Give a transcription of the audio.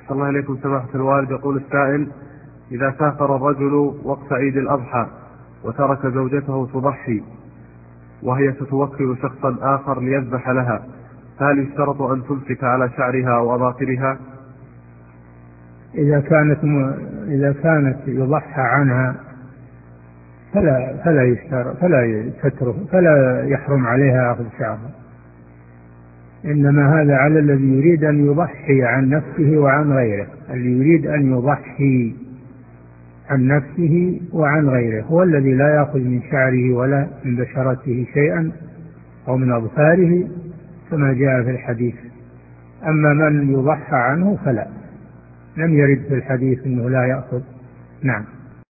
أحسن الله إليكم سماحة الوالد. يقول السائل: إذا سافر الرجل وقت عيد الأضحى وترك زوجته تضحي وهي ستوكل شخصا آخر ليذبح لها، هل يشترط أن تمسك على شعرها أو أظافرها؟ إذا كانت يضحى عنها فلا يشترط، فلا يحرم عليها أخذ شعرها، إنما هذا على الذي يريد أن يضحي عن نفسه وعن غيره. الذي يريد أن يضحي عن نفسه وعن غيره هو الذي لا يأخذ من شعره ولا من بشرته شيئا أو من أظفاره كما جاء في الحديث. أما من يضحى عنه فلا، لم يرد في الحديث أنه لا يأخذ. نعم.